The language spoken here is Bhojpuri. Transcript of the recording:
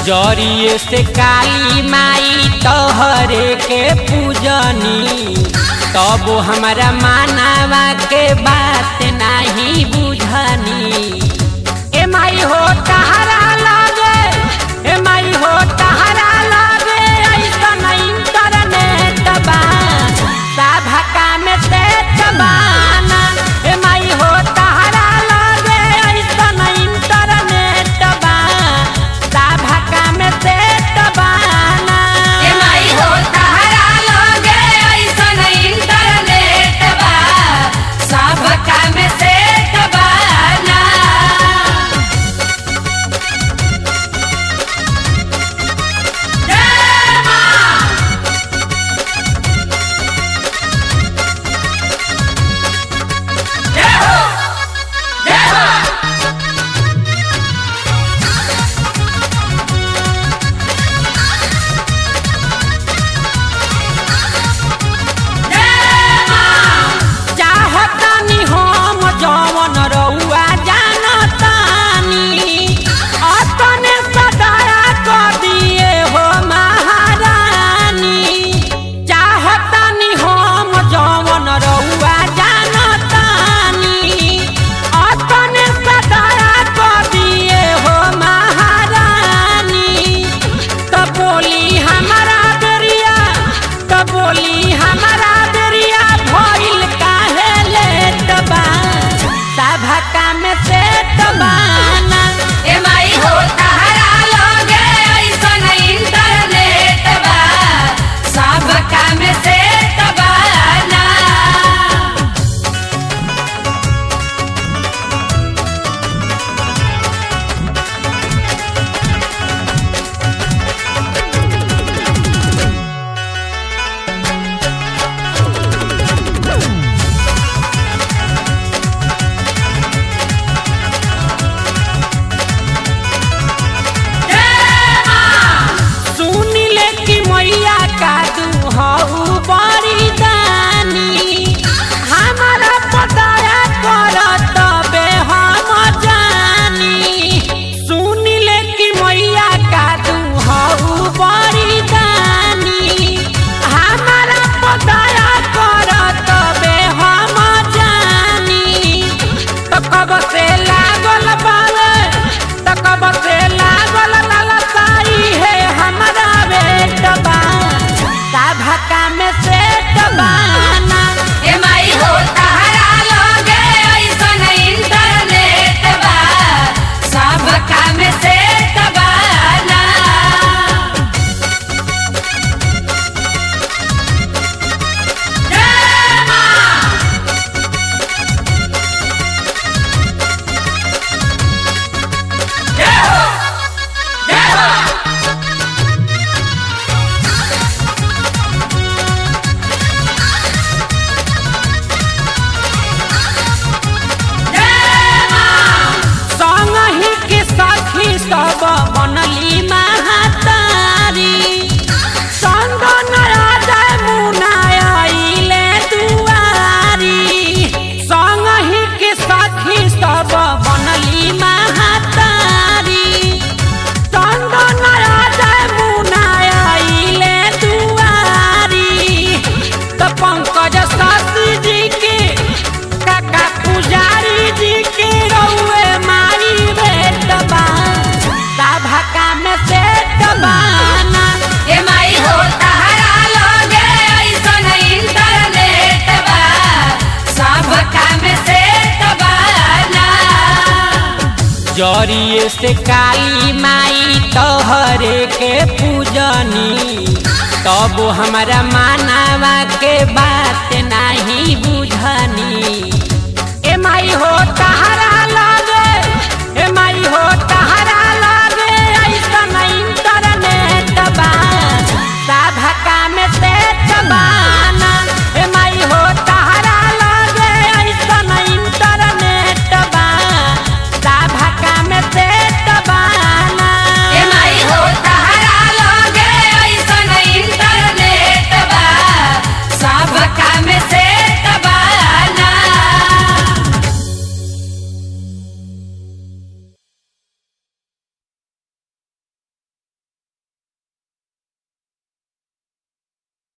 जरिए से काली माई तोहरे के पूजनी तब हमारा मानवा के बात नहीं बुझनी। ए माई हो तहरा लगे, ए माई हो तहरा लगे ऐसन इंटरनेट बा सभा में से तबाना। ए माई हो तहरा लगे ऐसन इंटरनेट बा सभा में से तबाना। ए माई हो तहरा लगे ऐसन इंटरनेट बा सभा में से तबाना। चाहतानी हम जवन रउआ जानतानी अपने सदाया कर दिए हो महारानी। चाहतानी हम जवन रउआ जानतानी अपने सदाया कर दिए हो महारानी। तो बोली हमारा बेरिया, तो बोली हमारा बेरिया भइल काहे लेट बा सभा में से तबाना। ए माई हो तहरा लगे ऐसन इंटरनेट बा सभा में से तबाना। सुनी ले कि मैया का दुहऊ बड़ी दानी हमारा पताया कर तबे हम जानी। सुनी ले कि मैया का दुहऊ बड़ी दानी हमारा पताया कर तबे हम जानी। तो कब से लागल बावे, तो कब से लागल ललसाई है हमारा बेट बा सभा में से तबाना। ए माई हो तहरा लगे ऐसन इंटरनेट बा सभा में से तबाना। संगहि के सखी सब बनली महातारी संगन राजा मुनाइले दुआरी। संगहि के सखी सब बनली महातारी संगन राजा मुनाइले दुआरी। तो पंकज शशि जी के काका पुजारी जी के रउए मारी बेट बा सभा में से तबाना। ए माई हो तहरा लगे ऐसन इंटरनेट बा सभा में से तबाना। जरिए से काली माई तोहरे के पूजनी तब हमारा मानवा के बात नहीं बुझनी। ए माई हो तहरा